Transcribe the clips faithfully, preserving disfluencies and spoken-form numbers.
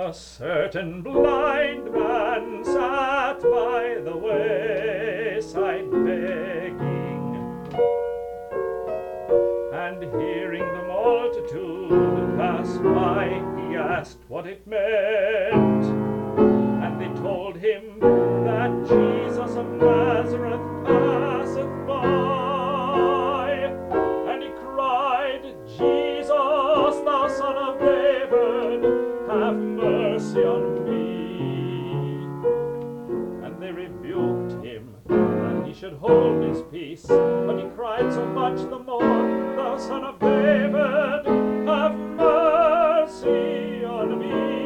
A certain blind man sat by the wayside begging, and hearing the multitude pass by, he asked what it meant. And they told him that Jesus of Nazareth passeth by. And he cried, Jesus, thou Son of David, have mercy on me. And they rebuked him that he should hold his peace. But he cried so much the more, thou Son of David, have mercy on me.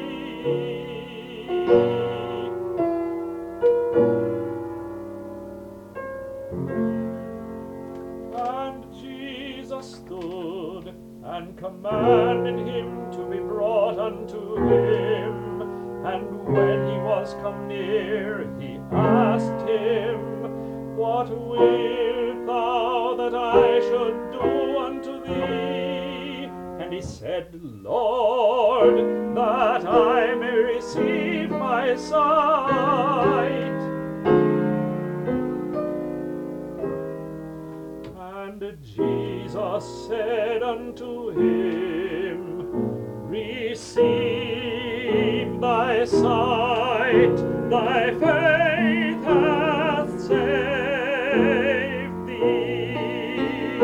And Jesus stood and commanded him to be brought unto him. And when he was come near, he asked him, What wilt thou that I should do unto thee? And he said, Lord, that I may receive my sight. And Jesus said unto him, Receive thy sight, thy faith hath saved thee.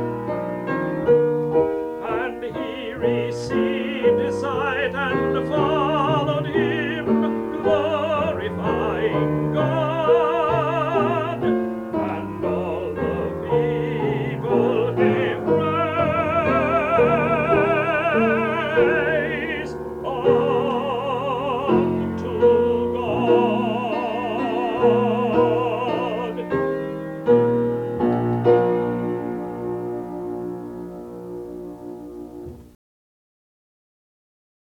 And he received his sight and